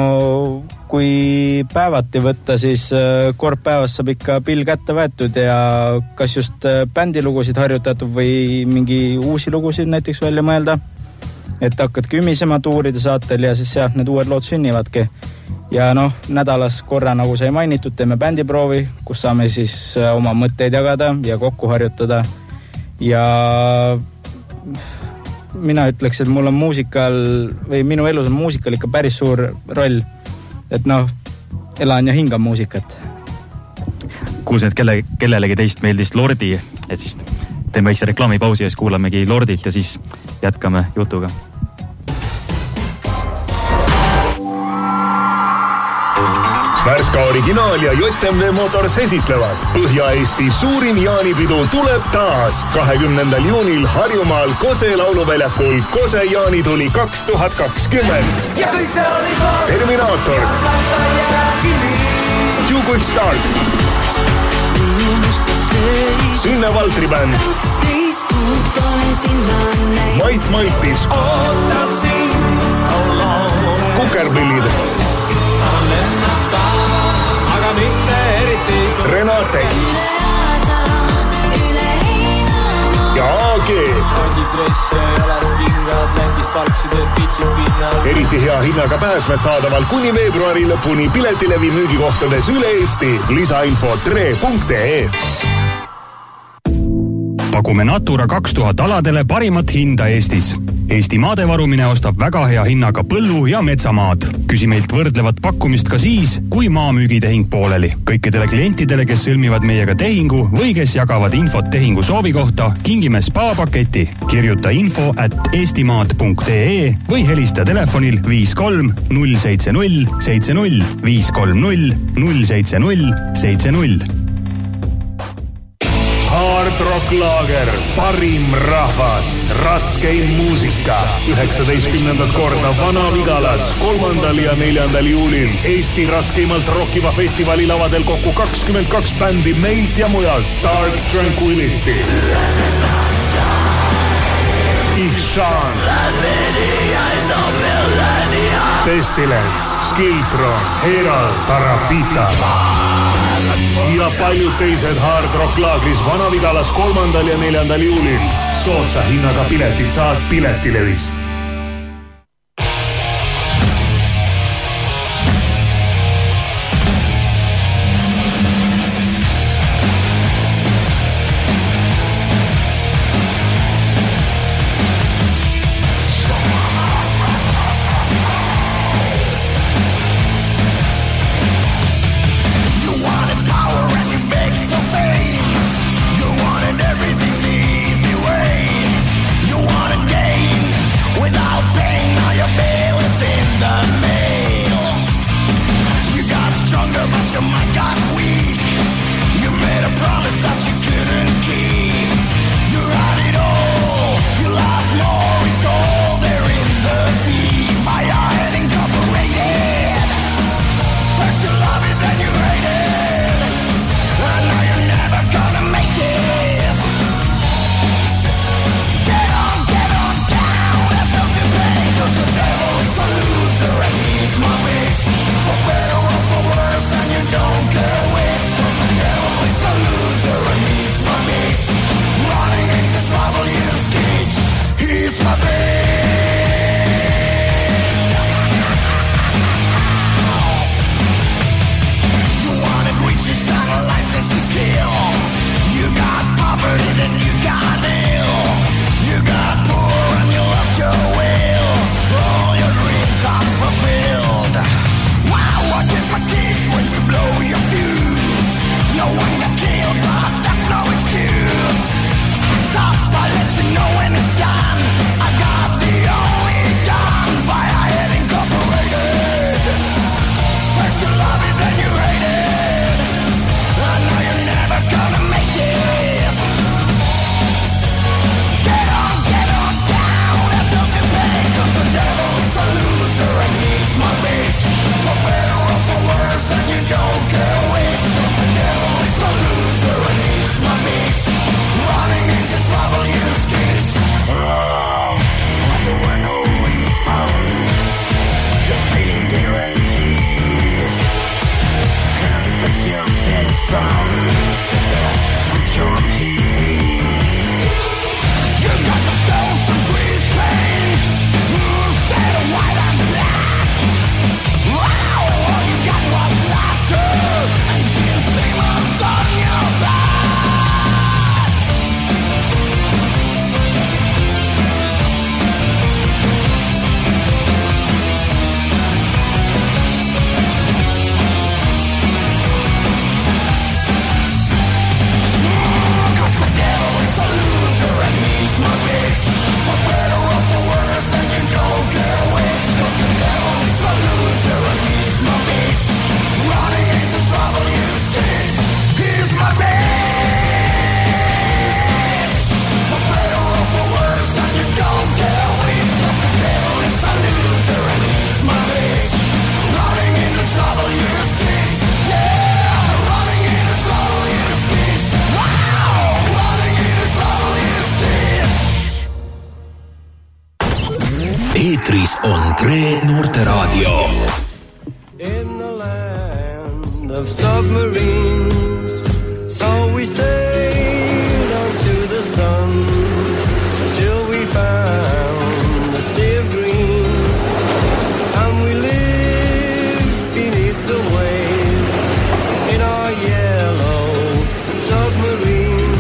kui päevati võtta, siis kord päevas saab ikka pill kätte võetud ja kas just bändilugusid harjutatud või mingi uusi lugusid näiteks välja mõelda. Et hakkad kümisema tuuride saatel ja siis sealt need uued lood sünnivadki. Ja nädalas korra, nagu sai mainitud, teeme bändiproovi, kus saame siis oma mõtteid jagada ja kokku harjutada. Ja mina ütleks, et mul on muusikal või minu elus on muusikal ikka päris suur roll. Et elan ja hingan muusikat. Kuulsin, et kellelegi teist meeldis Lordi, et siis teeme väikse reklaamipausi ja siis kuulamegi Lordit ja siis jätkame jutuga. Värska originaal ja JMV Motors esitlevad. Põhja-Eesti suurim jaanipidu tuleb taas 20. juunil Harjumaal Kose lauluväljakul Kose jaanituli 2020. Terminaator, Too Quick Start, Sünne Valtri bänd, Mait Maitis, Kukerpillid, Renate ja AG. Eriti hea hinnaga pääsmed saadaval kuni veebruari lõpuni piletilevi müügikohtades üle Eesti. Lisainfo tre.ee. Pakume Natura 2000 aladele parimat hinda Eestis. Eesti maadevarumine ostab väga hea hinnaga põllu- ja metsamaad. Küsi meilt võrdlevat pakkumist ka siis, kui maamüügitehing pooleli. Kõikidele klientidele, kes sõlmivad meiega tehingu või kes jagavad infot tehingu soovi kohta, kingime spa-paketi. Kirjuta info@eestimaad.ee või helista telefonil 53 070 70 530 070 70. Hard Rock Lager, parim rahvas, raskeim muusika. 19. korda Vana-Vigalas 3. ja 4. juulil. Eesti raskeimalt rockiva festivali lavadel kokku 22 bändi meilt ja mujalt. Dark Tranquility, Ihshan, Pestilence, Skiltron, Herald, Tarapita ja paljud teised Hard Rock Laagris Vana-Vigalas 3. ja 4. juulil. Sootsa hinnaga piletid saad Piletilevist. For better or for worse, and you don't care on Tre Noorteraadio. In the land of submarines, so we sailed on to the sun till we found the sea of green, and we lived beneath the waves in our yellow submarine.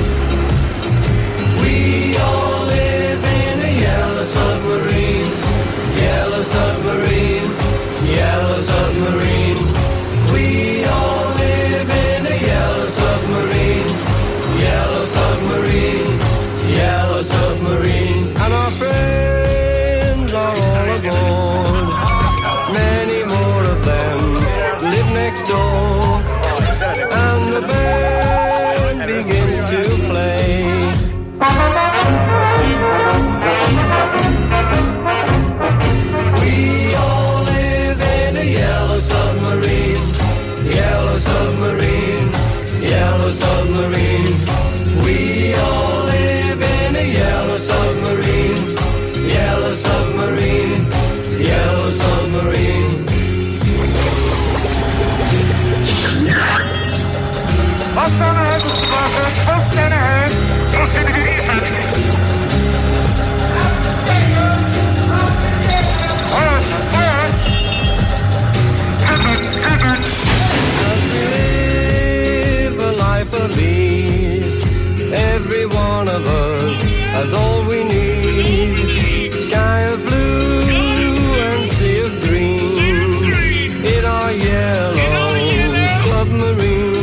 We all live in a yellow submarine, yellow submarine, yellow submarine. We all live in a yellow submarine, yellow submarine, yellow submarine. And our friends are all aboard, many more of them live next door, and the band begins to play. We all live in a yellow submarine, yellow submarine, yellow submarine. We all live in a yellow submarine, yellow submarine, yellow submarine. Of ease, every one of us has all we need. Sky of blue and sea of green in our yellow submarine.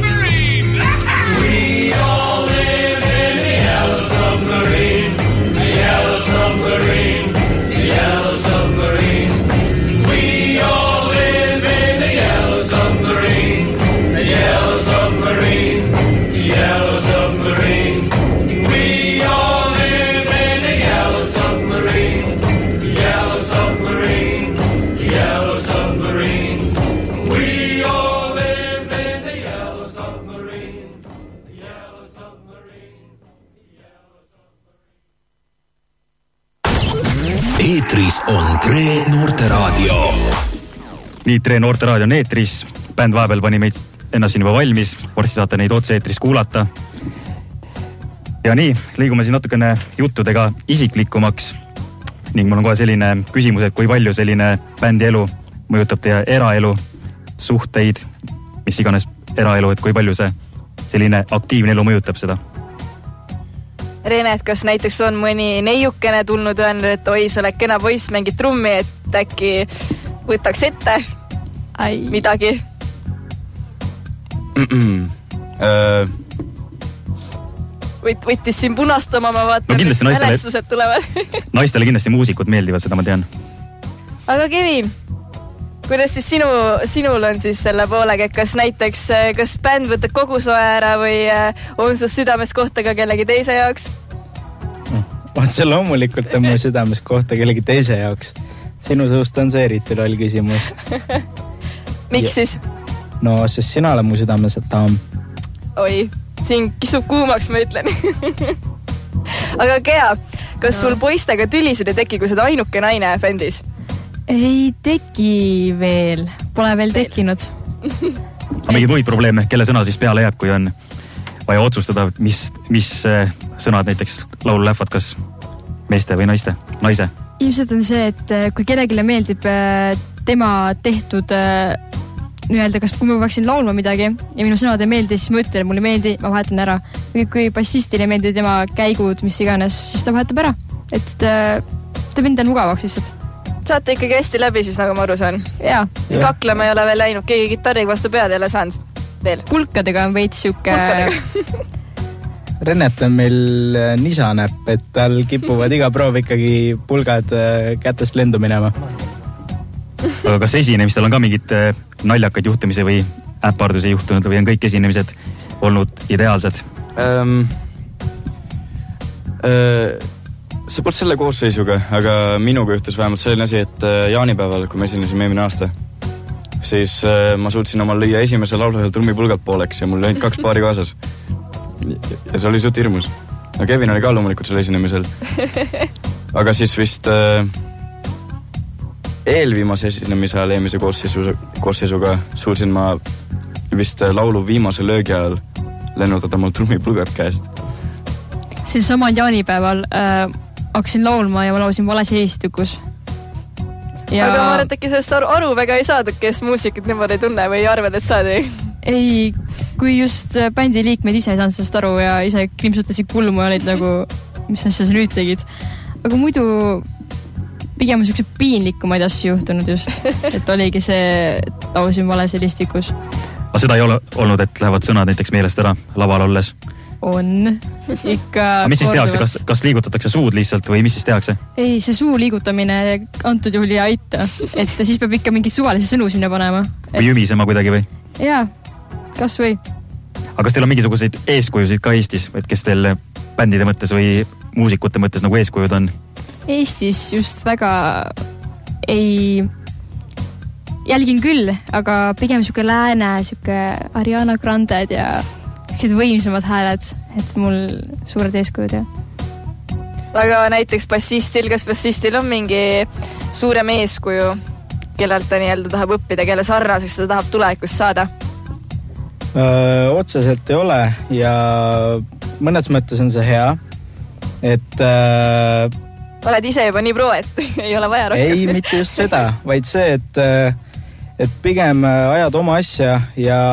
We all live in a yellow submarine, a yellow submarine, a yellow submarine. We all live in a yellow submarine, a yellow submarine, yellow submarine. We all live in a yellow submarine, yellow submarine, yellow submarine. We all live in a yellow submarine, yellow submarine, yellow submarine. Eetris on Tre Noorteraadio. Nii, Tre Noorteraadio on eetris. Bänd vahepeal pani meid ennast siin juba valmis. Varsti saate neid otse-eetris kuulata. Ja nii, liigume siin natukene juttudega isiklikumaks. Ning mul on kohe selline küsimus, et kui palju selline bändi elu mõjutab teie eraelu, suhteid, mis iganes eraelu, et kui palju see selline aktiivne elu mõjutab seda? Rene, et kas näiteks on mõni neiukene tulnud öelnud, et oi, sa oled kena poiss, mängid trummi, et äkki võtaks ette midagi? Võttis siin punastama, ma vaatan, no mälestused tulevad. Naistele kindlasti muusikud meeldivad, seda ma tean. Aga Kevin, kuidas siis sinul on siis selle poolega, et kas näiteks, kas bänd võtab kogu soe ära või on sul südames kohta ka kellegi teise jaoks? Otse loomulikult on mu südames kohta kellegi teise jaoks. Sinu suust on see eriti loll küsimus. Miks siis? No, sest sina oled mu südames, et taam. Oi, siin kisub kuumaks, ma ütlen. Aga Gea, kas sul poistega tülisid ei teki, kui seda ainuke naine bändis? Ei teki veel. Pole veel tekkinud. Aga mingid muid probleeme, kelle sõna siis peale jääb, kui on vaja otsustada, mis sõnad näiteks laulu lähevad, kas meeste või naise? Ilmselt on see, et kui kellelegi meeldib tema tehtud nii-öelda, kas kui ma peaksin laulma midagi ja minu sõnad ei meeldi, siis ma ütlen, mulle meeldi, ma vahetan ära. Kui bassistile meeldib tema käigud, mis iganes, siis ta vahetab ära. Et teeb endal mugavaks lihtsalt. Saate ikkagi hästi läbi siis, nagu ma aru saan? Jaa. Kaklema ei ole veel läinud, keegi kitarriga vastu pead ei ole saanud veel? Pulkadega on veits siuke... Rennet on meil nisanäpp, et tal kipuvad iga proov ikkagi pulgad kätest lendu minema. Aga kas esinemistel on ka mingid naljakaid juhtumise või äpardusi juhtunud või on kõik esinemised olnud ideaalsed? See pole selle koosseisuga, aga minuga juhtus vähemalt selline asi, et jaanipäeval, kui me esinesime eelmine aasta, siis ma suutsin omal lüüa esimese lauluhel trummipulgad pooleks ja mul olid 2 paari kaasas. Ja see oli suht hirmus. No Kevin oli ka loomulikult seal esinemisel. Aga siis vist eelviimase esinemise ajal eelmise koosseisuga suutsin ma vist laulu viimase löögi ajal lennutada mul trummipulgad käest. See samal jaanipäeval hakkasin laulma ja ma laulsin vales helistikus. Ja... Aga ma arvan, et äkki sellest aru väga ei saadud, kes muusikat niimoodi ei tunne või arvad, et saad ei? Ei, kui just bändi liikmed ise ei saanud sellest aru ja ise krimsutasid kulmu ja olid nagu, mis asja sa nüüd tegid. Aga muidu pigem on sellised piinlikumaid asju juhtunud just, et oligi see, et laulsin vales helistikus. Aga seda ei ole olnud, et lähevad sõnad näiteks meelest ära laval olles? On, ikka. Mis siis tehakse, kas liigutatakse suud lihtsalt või mis siis tehakse? Ei, see suu liigutamine antud juhul ei aita, et siis peab ikka mingi suvalise sõnu sinna panema. Või jümisema kuidagi või? Jaa, kas või. Aga kas teil on mingisuguseid eeskujusid ka Eestis, et kes teil bändide mõttes või muusikute mõttes nagu eeskujud on? Eestis just väga ei jälgin küll, aga pigem siuke lääne, siuke Ariana Granded ja võimsamad hääled, et mul suured eeskujud, jah. Aga näiteks bassistil, kas bassistil on mingi suurem eeskuju, kellelt ta nii-öelda tahab õppida, kelle sarnaseks ta tahab tulevikus saada? Otseselt ei ole ja mõnes mõttes on see hea, et oled ise juba nii pro, et ei ole vaja rohkem. Ei, mitte just seda, vaid see, et pigem ajad oma asja ja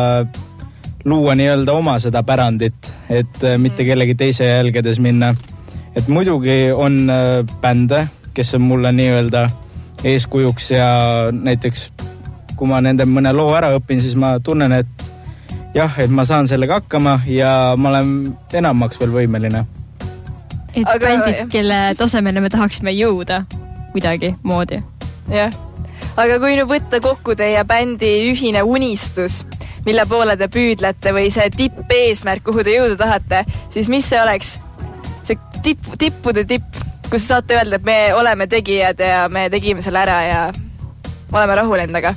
luua nii-öelda oma seda pärandit, et mitte kellegi teise jälgedes minna. Et muidugi on bände, kes on mulle nii-öelda eeskujuks ja näiteks kui ma nende mõne loo ära õpin, siis ma tunnen, et jah, et ma saan sellega hakkama ja ma olen enamaks veel võimeline. Et bändid, kelle tasemele me tahaksime jõuda kuidagi moodi. Jah. Aga kui nüüd võtta kokku teie bändi ühine unistus, mille poole te püüdlete või see tipp-eesmärk, kuhu te jõuda tahate, siis mis see oleks? See tippude tipp, kus saate öelda, et me oleme tegijad ja me tegime selle ära ja oleme rahul endaga?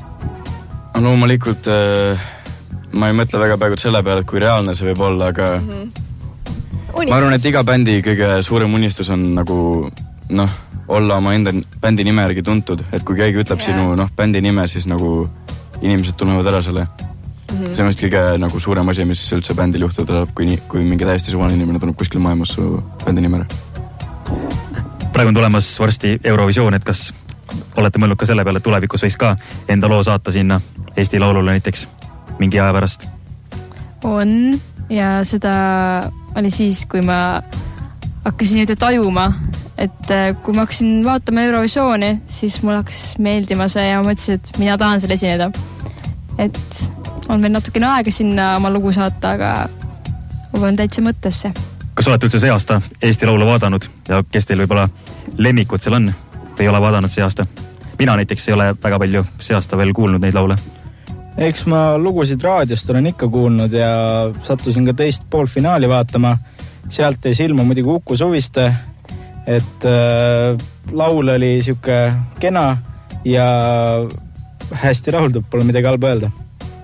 Loomulikult ma ei mõtle väga praegu selle peale, et kui reaalne see võib olla, aga ma arvan, et iga bändi kõige suurem unistus on nagu olla oma enda bändi nime järgi tuntud, et kui keegi ütleb sinu bändi nime, siis nagu inimesed tunnevad ära selle. See on vist kõige nagu suurem asi, mis üldse bändil juhtuda tuleb, kui mingi täiesti suvaline inimene tunneb kuskil maailmas su bändi nimere. Praegu on tulemas varsti Eurovisioon, et kas olete mõelnud ka selle peale, et tulevikus võiks ka enda loo saata sinna Eesti Laulule näiteks mingi aja pärast? On ja seda oli siis, kui ma hakkasin nüüd tajuma, et kui ma hakkasin vaatama Eurovisiooni, siis mul hakkas meeldima see ja ma mõtlesin, et mina tahan selle esineda. Et on veel natukene aega sinna oma lugu saata, aga ma olen täitsa mõttesse. Kas olete üldse see aasta Eesti Laulu vaadanud ja kes teil võib-olla lemmikud seal on või ei ole vaadanud see aasta? Mina näiteks ei ole väga palju see aasta veel kuulnud neid laule. Eks ma lugusid raadiost olen ikka kuulnud ja sattusin ka teist poolfinaali vaatama. Sealt ei silma muidugi Uku Suviste, et laul oli siuke kena ja hästi rahuldub, pole midagi halba öelda.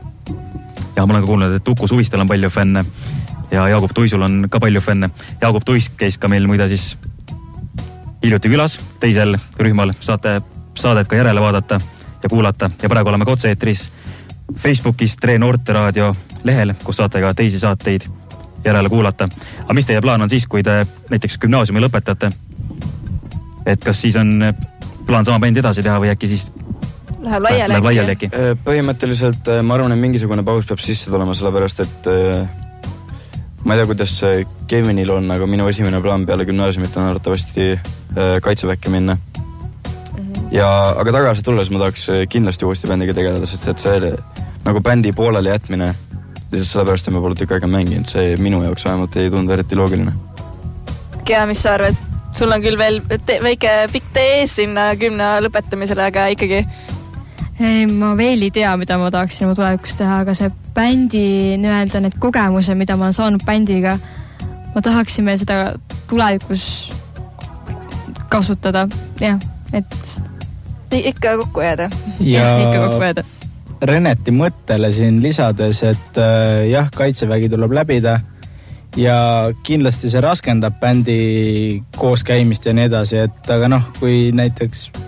Ja ma olen ka kuulnud, et Uku Suvistel on palju fänne ja Jaagup Tuisul on ka palju fänne. Jaagup Tuis käis ka meil muide siis hiljuti külas teisel rühmal. Saate saadet ka järele vaadata ja kuulata ja praegu oleme ka otse-eetris Facebookis Tre Noorteraadio lehel, kus saate ka teisi saateid järele kuulata. Aga mis teie plaan on siis, kui te näiteks gümnaasiumi lõpetate? Et kas siis on plaan sama bändi edasi teha või äkki siis läheb laiali äkki? Põhimõtteliselt ma arvan, et mingisugune paus peab sisse tulema, sellepärast et ma ei tea, kuidas Kevinil on, aga minu esimene plaan peale gümnaasiumit on arvatavasti kaitseväkke minna. Aga tagasi tulles ma tahaks kindlasti uuesti bändiga tegeleda, sest et see nagu bändi pooleli jätmine lihtsalt sellepärast, et me pole tükk aega mänginud, see minu jaoks vähemalt ei tundu eriti loogiline. Kea, mis sa arvad? Sul on küll veel väike pikk tee ees sinna 10 lõpetamisele, aga ikkagi ma veel ei tea, mida ma tahaksin oma tulevikus teha, aga see bändi nii-öelda need kogemuse, mida ma olen saanud bändiga, ma tahaksin meil seda tulevikus kasutada, jah, et ikka kokku jääda. Ja ikka kokku jääda. Reneti mõttele siin lisades, et jah, kaitsevägi tuleb läbida ja kindlasti see raskendab bändi kooskäimist ja nii edasi, et aga kui näiteks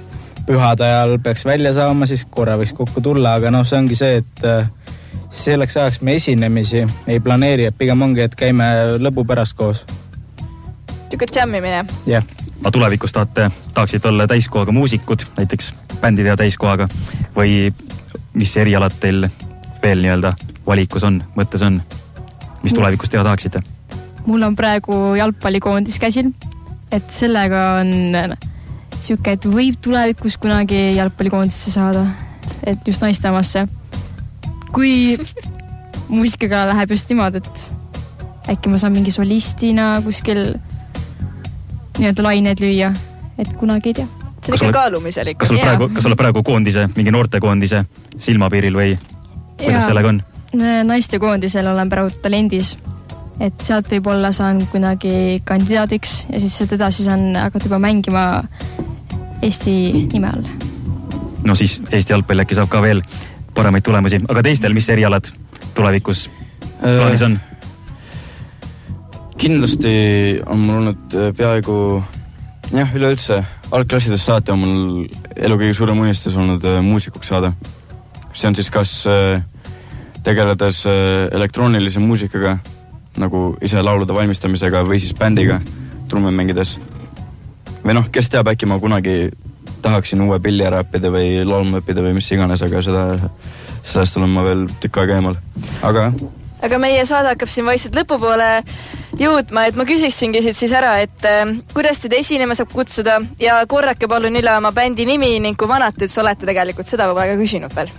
pühade ajal peaks välja saama, siis korra võiks kokku tulla, aga noh, see ongi see, et selleks ajaks me esinemisi ei planeeri, et pigem ongi, et käime lõbu pärast koos. Tükad jammimine? Jah. Aga tulevikus tahaksite olla täiskohaga muusikud, näiteks bändi teha täiskohaga või mis erialad teil veel nii-öelda valikus on, mõttes on, mis tulevikus teha tahaksite? Mul on praegu jalgpallikoondis käsil, et sellega on siuke, et võib tulevikus kunagi jalgpallikoondisse saada, et just naistamasse. Kui muusikaga läheb just niimoodi, et äkki ma saan mingi solistina kuskil nii-öelda laineid lüüa, et kunagi ei tea. See on ikka kaalumisel ikka. Kas oled praegu koondise, mingi noortekoondise silmapiiril või kuidas sellega on? Naistekoondisel olen praegu talendis, et sealt võib-olla saan kunagi kandidaadiks ja siis seda edasi saan hakata juba mängima Eesti nime all. No siis Eesti jalgpall äkki saab ka veel paremaid tulemusi, aga teistel, mis erialad tulevikus plaanis on? Kindlasti on mul olnud peaaegu üleüldse algklassidest saati on mul elu kõige suurem unistus olnud muusikuks saada. See on siis kas tegeledes elektroonilise muusikaga, nagu ise laulude valmistamisega või siis bändiga trumme mängides. Või noh, kes teab, äkki ma kunagi tahaksin uue pilli ära õppida või laulma õppida või mis iganes, aga sellest olen ma veel tükk aega eemal. Aga meie saade hakkab siin vaikselt lõpupoole jõudma, et ma küsiksingi siis ära, et kuidas teid esinema saab kutsuda ja korrake palun üle oma bändi nimi ning kui vanad teid olete tegelikult, seda võib aega küsinud veel.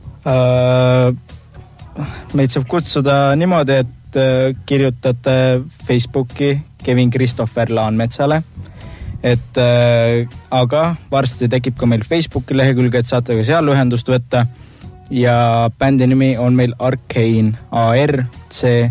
Meid saab kutsuda niimoodi, et kirjutate Facebooki Kevin Christopher Laanmetsale, et aga varsti tekib ka meil Facebooki lehekülge, et saate ka seal ühendust võtta ja bändi nimi on meil Arcane, A-R-C-A-N-E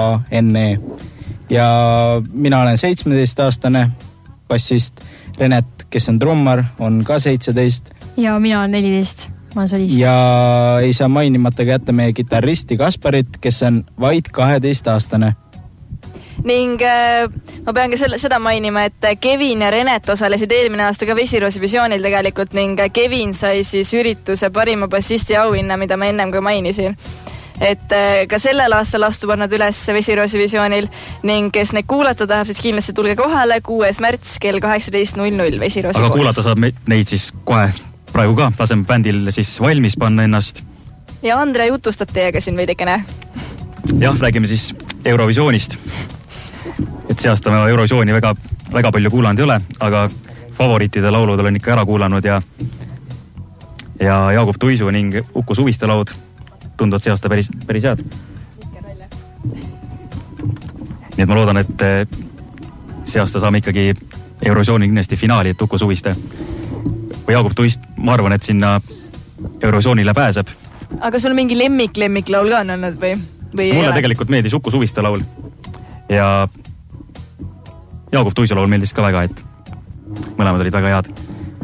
ja mina olen 17-aastane bassist, Renet, kes on trummar, on ka 17 ja mina olen 14, ma olen solist ja ei saa mainimata kätte meie kitarristi Kasparit, kes on vaid 12-aastane ning ma pean ka seda mainima, et Kevin ja Renet osalesid eelmine aasta ka Vesiroosi visioonil tegelikult ning Kevin sai siis ürituse parima bassisti auhinna, mida ma ennem ka mainisin. Et ka sellel aastal astub nad üles Vesiroosi visioonil ning kes neid kuulata tahab, siis kindlasti tulge kohale 6. märts kell 18.00 Vesiroosi aga kuulata saab neid siis kohe praegu ka, laseme bändil siis valmis panna ennast. Ja Andre jutustab teiega siin veidikene. Jah, räägime siis Eurovisioonist. Et see aasta me Eurovisiooni väga palju kuulanud ei ole, aga favoriitide laulud olen ikka ära kuulanud ja Jaagup Tuisu ning Uku Suviste laud tunduvad see aasta päris head. Nii et ma loodan, et see aasta saame ikkagi Eurovisiooni kindlasti finaali, et Uku Suviste või Jaagup Tuist, ma arvan, et sinna Eurovisioonile pääseb. Aga sul mingi lemmik laul ka on olnud või mulle tegelikult meeldis Uku Suviste laul ja Jaagup Tuisu laul meeldis ka väga, et mõlemad olid väga head.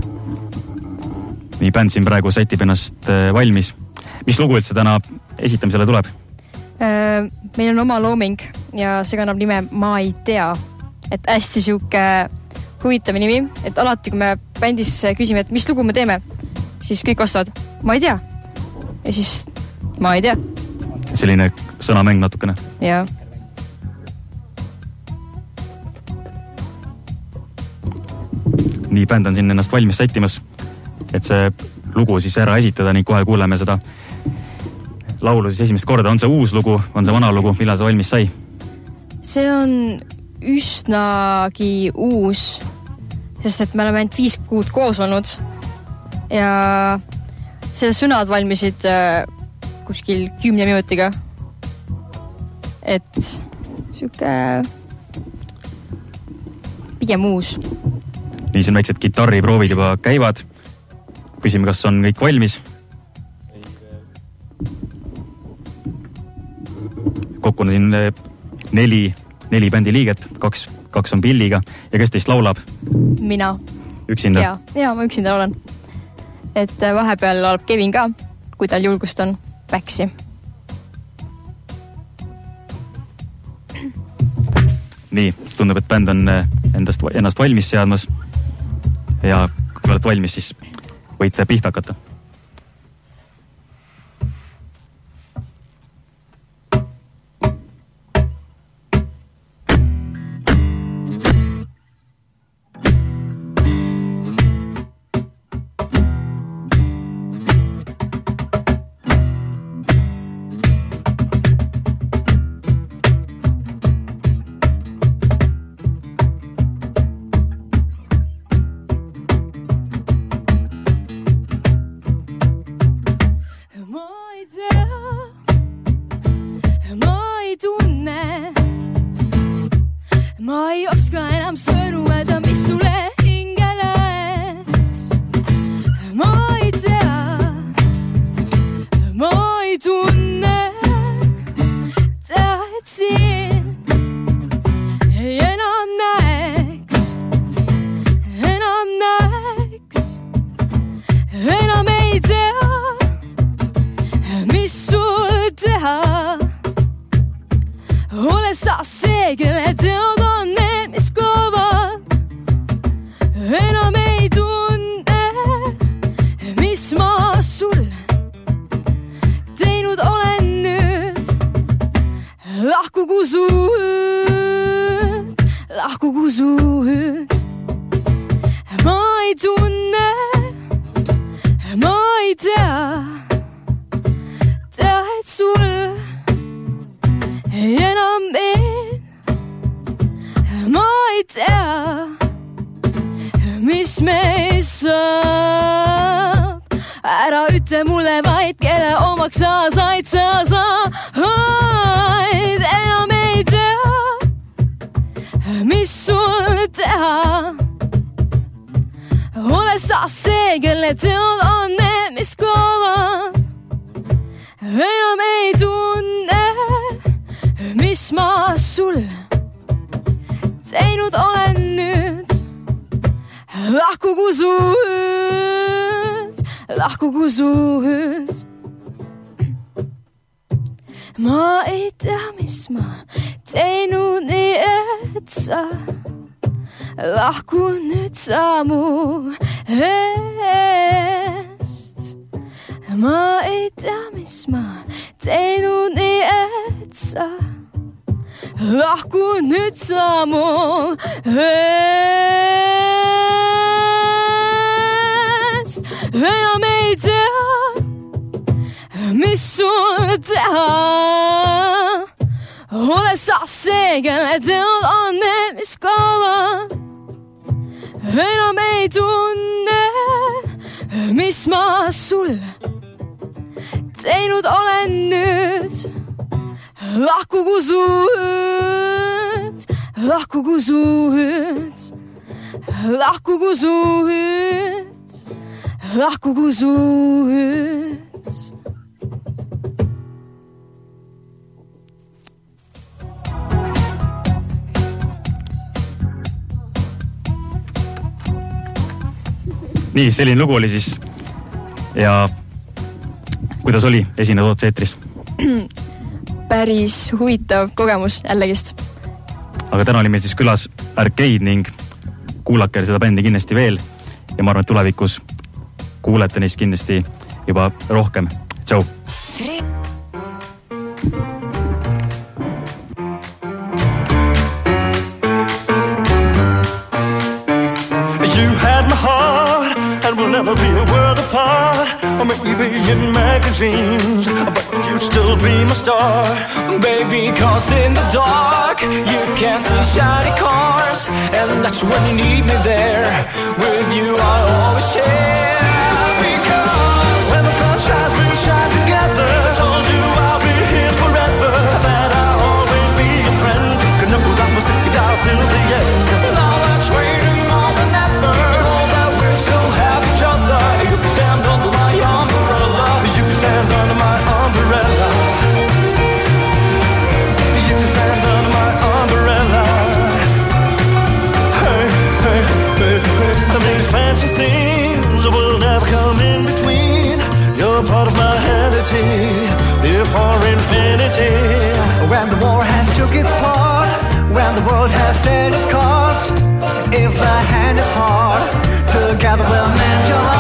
Nii, bänd siin praegu sätib ennast valmis. Mis lugu üldse täna esitamisele tuleb? Meil on oma looming ja see kannab nime Ma ei tea. Et hästi siuke huvitav nimi, et alati kui me bändis küsime, et mis lugu me teeme, siis kõik vastavad, ma ei tea. Ja siis ma ei tea. Selline sõnamäng natukene. Jaa. Nii, bänd on siin ennast valmis sättimas, et see lugu siis ära esitada, nii kohe kuuleme seda laulu siis esimest korda. On see uus lugu, on see vana lugu, millal see valmis sai? See on üsnagi uus, sest et me oleme ainult 5 kuud koos olnud ja selle sõnad valmisid kuskil 10 minutiga. Et siuke pigem uus. Nii, siin väiksed gitarriproovid juba käivad. Küsime, kas on kõik valmis. Kokku on siin 4 bändi liiget, 2 on pilliga. Ja kes teist laulab? Mina. Üksinda? Ja, ma üksinda laulan. Et vahepeal laulab Kevin ka, kui tal julgust on backsi. Nii, tundub, et bänd on ennast valmis seadmas. Ja kui oled valmis, siis võite pihta hakata. Nii, selline lugu oli siis ja kuidas oli esineda otse-eetris? Päris huvitav kogemus jällegist. Aga täna oli meil siis külas Arcade ning kuulake seda bändi kindlasti veel ja ma arvan, et tulevikus kuulete neist kindlasti juba rohkem. Tšau! Never be a world apart, or maybe in magazines, but you still be my star, baby. Cause in the dark you can't see shiny cars, and that's when you need me there. With you I'll always share, because when the sun shines we shine together. Told you I'll be here forever, that I'll always be your friend. Gonna know that we'll stick it out till the end. Now that's waiting more than ever. You can stand under my umbrella. You can stand under my umbrella. You can stand under my umbrella. Hey, hey, hey, hey. These fancy things will never come in between. You're part of my entity, here for infinity. When the war has took its part, when the world has dealt its cards, if the hand is hard, together we'll mend your heart.